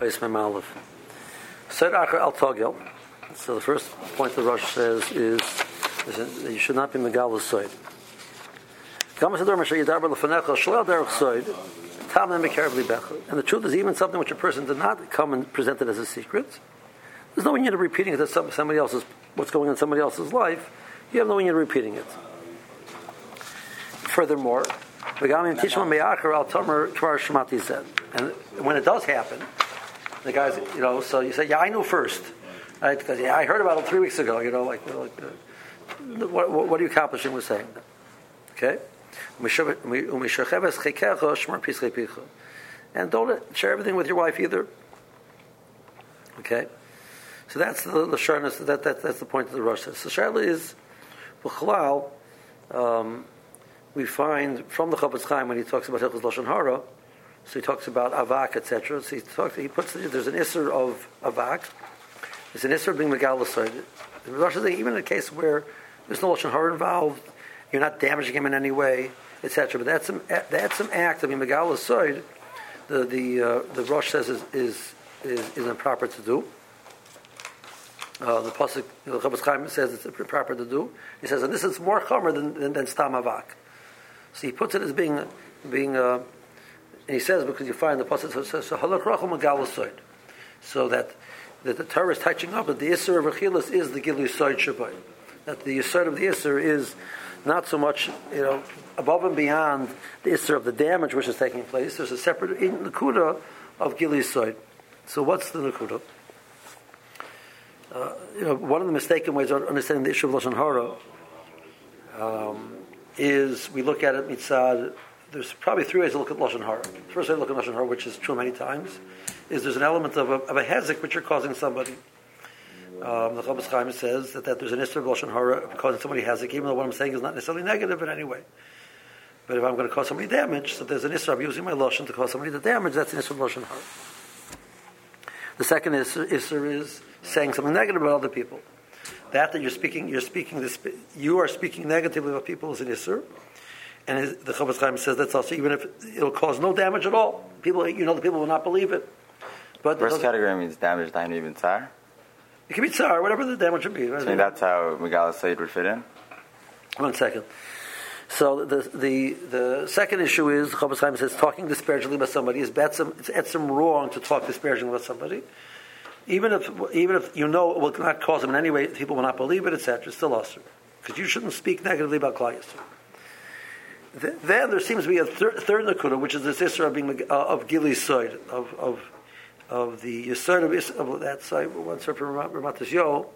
Base Mem Aleph. Said Acher Al Togel. So the first point the Rosh says is that you should not be Megal Soid. And the truth is, even something which a person did not come and present it as a secret, there's no need of repeating it to somebody else's, what's going on in somebody else's life. You have no need of repeating it. Furthermore, and when it does happen, the guys, so you say, yeah, I knew first, right? Because I heard about it 3 weeks ago. What are you accomplishing with saying that? Okay. And don't share everything with your wife either. Okay. So that's the sharpness. That's the point of the Rosh says. So Sharla is b'chalal. We find from the Chofetz Chaim when he talks about Hilchos Lashon Hara. So he talks about avak, etc. So he puts there's an isser of avak. There's an isser of being megal l'soid. The Rosh says even in a case where there's no Lashon Hara involved, you're not damaging him in any way, etc. But that's some act of being megal l'soid. The Rosh says is improper to do. The pasuk, the Chofetz Chaim says it's improper to do. He says, and this is more chomer than stam avak. So he puts it as being, and he says because you find the pasuk says so halach rachel megal l'soid, so that the Torah is touching up that the isser of rechilas is the gilui soid shabbai. That the yisod of the isser is not so much above and beyond the isser of the damage which is taking place. There's a separate nakuda of gilui soid. So what's the nakuda? One of the mistaken ways of understanding the issue of Lashon Hara is we look at it mitzad. There's probably 3 ways to look at Lashon Hara. The first way to look at Lashon Hara, which is true many times, is there's an element of a hezek which you're causing somebody. The Chofetz Chaim says that there's an issue of Lashon Hara causing somebody hezek, even though what I'm saying is not necessarily negative in any way. But if I'm going to cause somebody damage, so there's an issue of using my Lashon to cause somebody the damage, that's an issue of Lashon Hara. The second issue is saying something negative about other people. That you're speaking this, you are speaking negatively about people is an issur, and the Chofetz Chaim says that's also even if it'll cause no damage at all. People, the people will not believe it. But first category means damage, dainu even tsar. It can be tsar, whatever the damage would be. Right? So that's how Megal Soid would fit in. 1 second. So the second issue is the Chofetz Chaim says talking disparagingly about somebody is etzem wrong to talk disparagingly about somebody. Even if it will not cause them in any way, people will not believe it, etc. It's still usher, because you shouldn't speak negatively about Klal Yisrael. Then there seems to be a third nakuda, which is this issue of being of gilui soid of the yisod of that side. One from Ramatas Yo.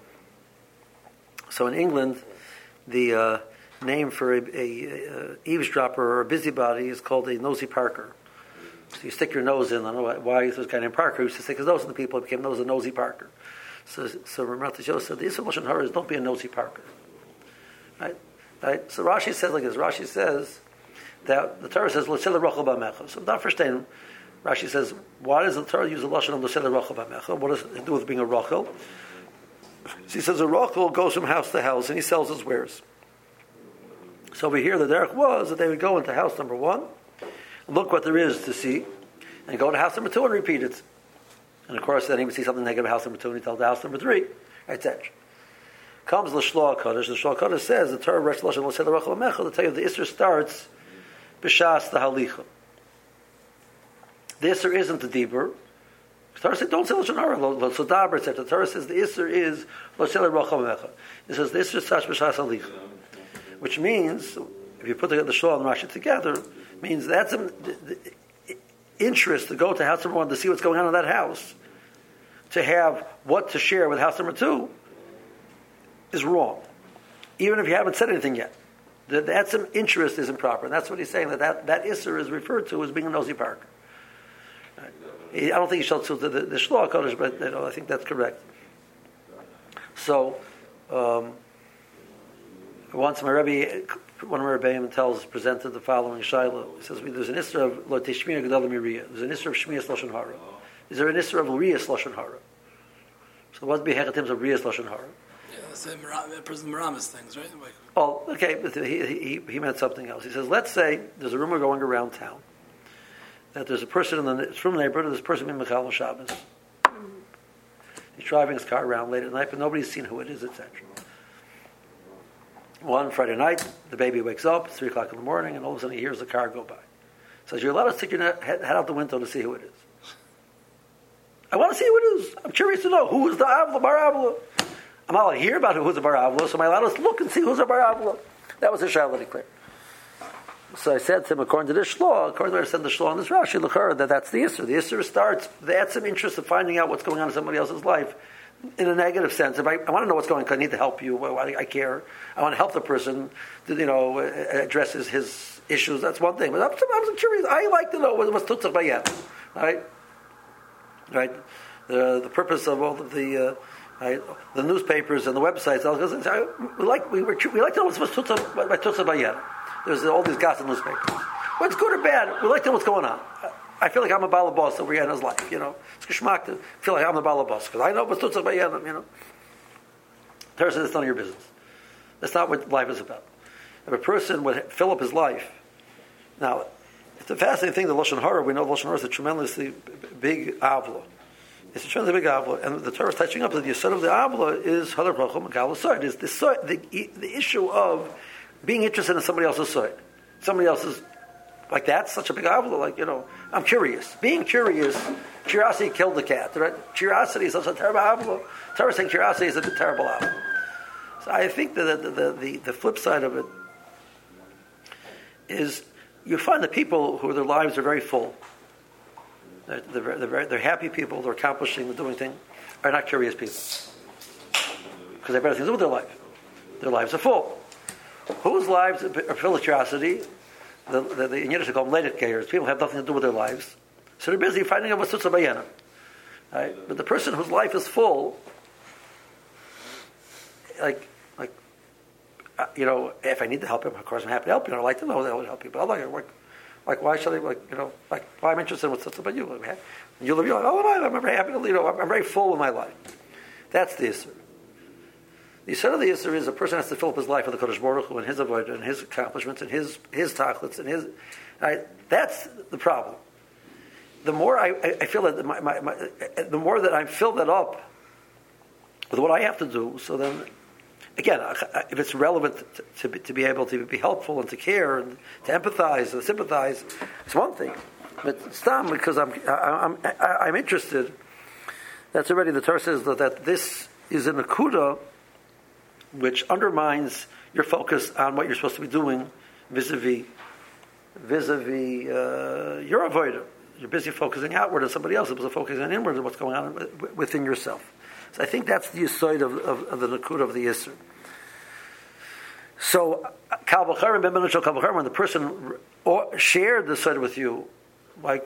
So in England, the name for a eavesdropper or a busybody is called a nosy Parker. So you stick your nose in. I don't know why this guy named Parker used to stick his nose in the people. It became nosy Parker. So Ramatas Yo said the issue of Lashon Hara is don't be a nosy Parker. Right. So Rashi says like this. Rashi says that the Torah says l'sela rachel b'amecha. So not understand. Rashi says, why does the Torah use the lashon of l'sela rachel b'amecha? What does it do with being a rachel? So he says a rachel goes from house to house and he sells his wares. So over here the derech was that they would go into house number 1, look what there is to see, and go to house number 2 and repeat it. And of course, then he would see something negative at house number 2, and he'd tell the house number 3, etc. Comes the Shloah Kodesh. The Shloah Kodesh says the Torah Resh Lashon L'Seder Rachel Amecha. To tell you the Isser starts b'shas the Halicha. The Isser isn't the Dibur. The Torah says don't say Lashon Hara, L'Sodaber, etc. The Torah says the Isser is L'Seder Rachel Amecha. It says the Isser starts b'shas Halicha, which means if you put the Shloah and Rashi together, means that's the interest to go to house number 1 to see what's going on in that house, to have what to share with house number 2, is wrong. Even if you haven't said anything yet. That some interest is improper. And that's what he's saying, that Isser is referred to as being a nosy Parker. Right. I don't think he shall to the Shloah Kodesh, but I think that's correct. So, once my Rebbe, one of my Rebbeim presented the following Shiloh. He says, there's an Isser of Lo Tishmir Gedalim Yiriyah. There's an Isser of Shmiyas Lashon Hara. Is there an Isser of Riyas Lashon Hara? So what would be Hechatim of Riyas Lashon Hara? Yeah, that's the Meramis things, right? Oh, okay, but he meant something else. He says, let's say there's a rumor going around town that there's a person from the neighborhood, there's a person being Mechal Shabbos. driving his car around late at night, but nobody's seen who it is, etc. One Friday night, the baby wakes up, it's 3 o'clock in the morning, and all of a sudden he hears the car go by. So you're allowed to stick your head out the window to see who it is. I want to see who it is. I'm curious to know who is the Avla, Bar Avla. I'm not allowed to hear about who's the Bar Avla, so am I allowed to look and see who's the Bar Avla? That was the Shaila declared. So I said to him, according to this Shloh, according to what I said the Shloh on this Rashi, look her, that's the Yisr. The Yisr starts, they had some interest in finding out what's going on in somebody else's life in a negative sense. If I want to know what's going on, because I need to help you, I care. I want to help the person, addresses his issues. That's one thing. But I'm curious. I like to know what's Tutzach Bayet. Right? The purpose of all of the newspapers and the websites. We like to know what's Tutzach Bayet. There's all these gossip newspapers. What's good or bad, we like to know what's going on. I feel like I'm a balabas over here in his life, It's geschmack to feel like I'm the balabas, because I know what's tutzach b'yadam, Torah says it's none of your business. That's not what life is about. If a person would fill up his life, now, it's a fascinating thing, the Lashon Hara, we know Lashon Hara is a tremendously big avla. It's a tremendously big avla, and the Torah is touching up that the yesod of the avla is hadar brachum and gal soid, is the issue of being interested in somebody else's soid. Somebody else's, like that's such a big avla, I'm curious. Being curious, curiosity killed the cat, right? Curiosity is such a terrible avla. Torah saying curiosity is a terrible avla. So I think that the flip side of it is you find that people who their lives are very full, they're happy people, they're accomplishing, they're doing things, are not curious people. Because they have better things to do with their life. Their lives are full. Whose lives are filled with curiosity? In Yiddish they call them leidekayers. People have nothing to do with their lives. So they're busy finding out what's Tutzah Bayena. Right? But the person whose life is full, if I need to help him, of course I'm happy to help you. I like to know that I would help you. But I'm like, why should I, why I'm interested in what's Tutzah Bayena? You live your life, I'm very happy to, I'm very full with my life. That's the Yisr. The Yisr of the Yisr is a person has to fill up his life with the Kodesh Baruch Hu and his avodah and his accomplishments and his tachlitz and his. Right? That's the problem. The more I feel that the more that I fill that up with what I have to do, so then again, if it's relevant to be able to be helpful and to care and to empathize and sympathize, it's one thing. But stam, because I'm interested. That's already the Torah says that this is a nakuda which undermines your focus on what you're supposed to be doing vis-a-vis your avodah. You're busy focusing outward on somebody else, opposed to focusing on inward on what's going on within yourself. So I think that's the yesod of the nakuda of the yisr. So kal v'charim ben benachal kal v'charim, when the person shared the sod with you, why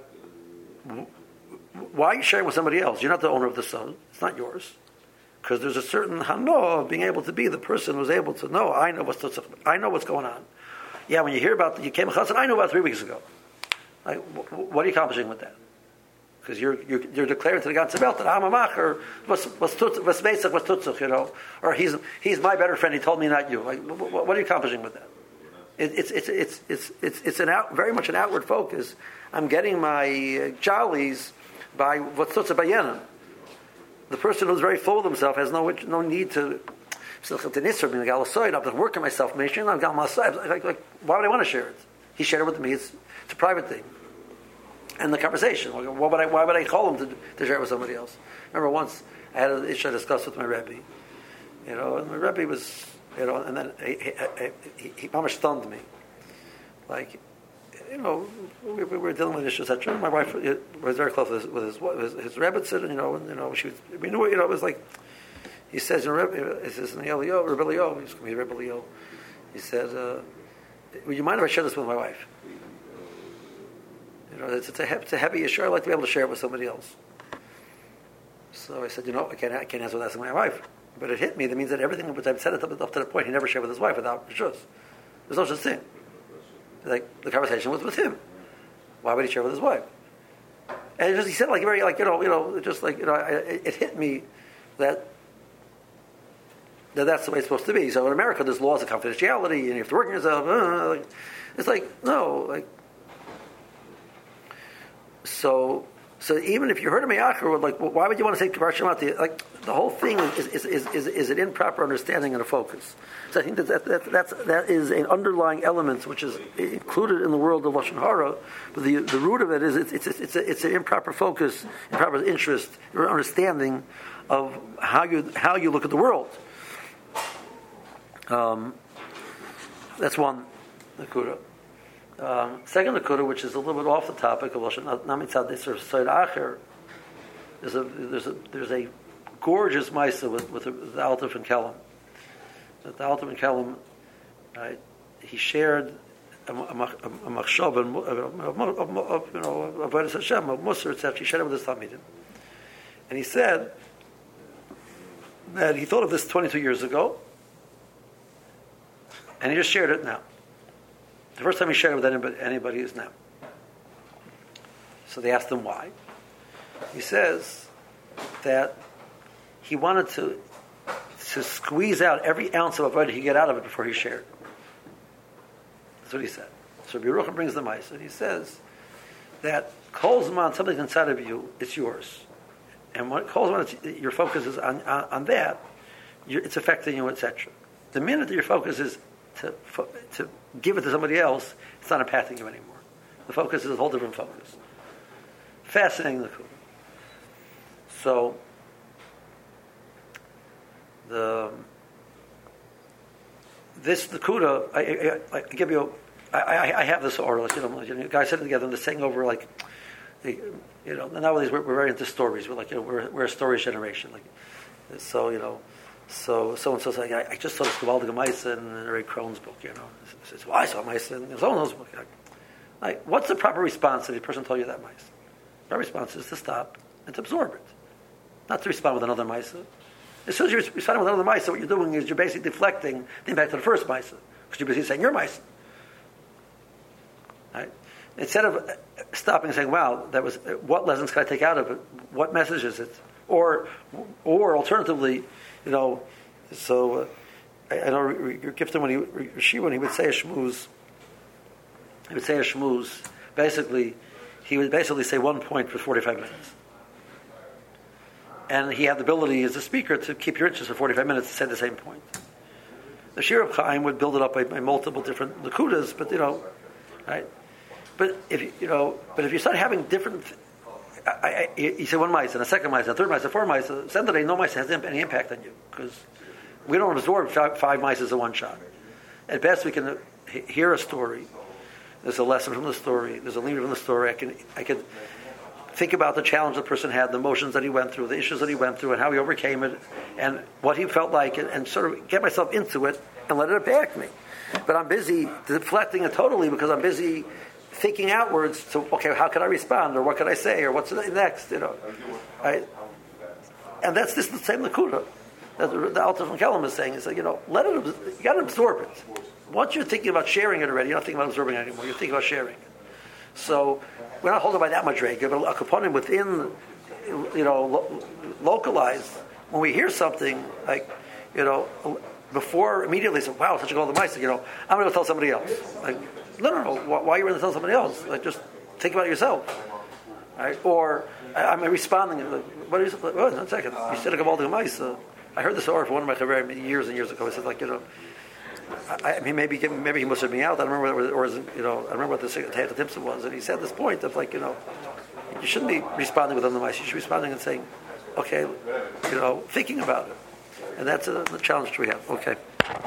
are you sharing with somebody else? You're not the owner of the sod; it's not yours. Because there's a certain hano of being able to be the person who's able to know. I know what's going on. Yeah, when you hear about you came a chassan, I knew about 3 weeks ago. What are you accomplishing with that? Because you're declaring to the God Tzibel that I'm a macher, was tutzach, or he's my better friend. He told me, not you. What are you accomplishing with that? It's very much an outward focus. I'm getting my jollies by what's tutzach bayena. The person who's very full of himself has no need to. I'm working myself. Why would I want to share it? He shared it with me. It's a private thing. And the conversation. Why would I call him to share it with somebody else? Remember once I had an issue I discussed with my Rebbe. And my Rebbe was, and then he almost stunned me. We were dealing with issues, etc. My wife was very close with his Rebbe, we knew it was like, he says, Rebbe Leo, he's going to be Rebbe Leo. He said, would you mind if I share this with my wife? It's a heavy issue. I'd like to be able to share it with somebody else. So I said, I can't answer that to my wife. But it hit me. That means that everything which I've said up to the point, he never shared with his wife without rishus. There's no such thing. Like the conversation was with him. Why would he share with his wife? And he said it hit me that that's the way it's supposed to be. So in America, there's laws of confidentiality, and you have to work on yourself. It's like no, like. So So even if you heard a me'acher, like, why would you want to say Kvar Shema? Like, the whole thing is an improper understanding and a focus. So I think that is an underlying element which is included in the world of Lashon Hara, but the root of it is it's an improper focus, improper interest, or understanding of how you look at the world. That's one nakuda. Second nakuda, which is a little bit off the topic of Lashon Namitzad Nisr Sod Acher, there's a gorgeous Maisa with the Alter from Kelm. That the Alter from Kelm, right, he shared a machshav of Avodas Hashem, of Musar, etc. He shared it with his Talmidim, and he said that he thought of this 22 years ago, and he just shared it now. The first time he shared it with anybody is now. So they asked him why. He says that he wanted to squeeze out every ounce of avodah he could get out of it before he shared. That's what he said. So Rabbi Yerucham brings the mice, and he says that Kol Zman, something inside of you, it's yours. And when Kol Zman, your focus is on that, it's affecting you, etc. The minute that your focus is to give it to somebody else, it's not impacting you anymore. The focus is a whole different focus. Fascinating, the Kuda. So, the Kuda, I give you, I have this order, like, you guys sitting together and they're saying over, like, nowadays we're very into stories. We're like, we're a stories generation. Like, so, so and so saying, I just saw this Gavaldic Maisa in Ray Krohn's book. Says, well, I saw Maisa in someone else's book. Like, what's the proper response if a person told you that Maisa? The proper response is to stop and to absorb it, not to respond with another Maisa. As soon as you're responding with another Maisa, what you're doing is you're basically deflecting the impact of the first Maisa, because you're basically saying your Maisa. Right? Instead of stopping and saying, "Wow, that was what lessons can I take out of it? What message is it?" Or alternatively, so I know your Gifton when he would say a shmooze. He would say a shmooze. Basically, he would basically say one point for 45 minutes, and he had the ability as a speaker to keep your interest for 45 minutes to say the same point. The Shir of Chaim would build it up by multiple different lakudas, but right. But if you start having different, you say one mice and a second mice and a third mice and four mice, Sunday no mice has any impact on you because we don't absorb five mice in one shot. At best, we can hear a story. There's a lesson from the story. There's a leader from the story. I can think about the challenge the person had, the emotions that he went through, the issues that he went through, and how he overcame it, and what he felt like, and sort of get myself into it and let it impact me. But I'm busy deflecting it totally because I'm busy thinking outwards to, okay, how can I respond, or what can I say, or what's next, right? And that's just the same Nakuda that the Alter from Kelm is saying. Is like, let it, you got to absorb it. Once you're thinking about sharing it already, you're not thinking about absorbing it anymore. You're thinking about sharing it. So we're not holding by that much rega, but a component within, localized. When we hear something like, before immediately say, "Wow, such a golden mice," I'm going to go tell somebody else. Like, no. Why are you going to tell somebody else? Like, just think about yourself, right? Or I'm responding. Like, what is? Wait 1 second. You said a golden mice. I heard this story from one of my chaverim years and years ago. He said, like, I mean, maybe he mused me out. I don't remember, I remember what the Teichah Timson was, and he said this point of, like, you shouldn't be responding with other mice. You should be responding and saying, okay, thinking about it, and that's the challenge we have. Okay.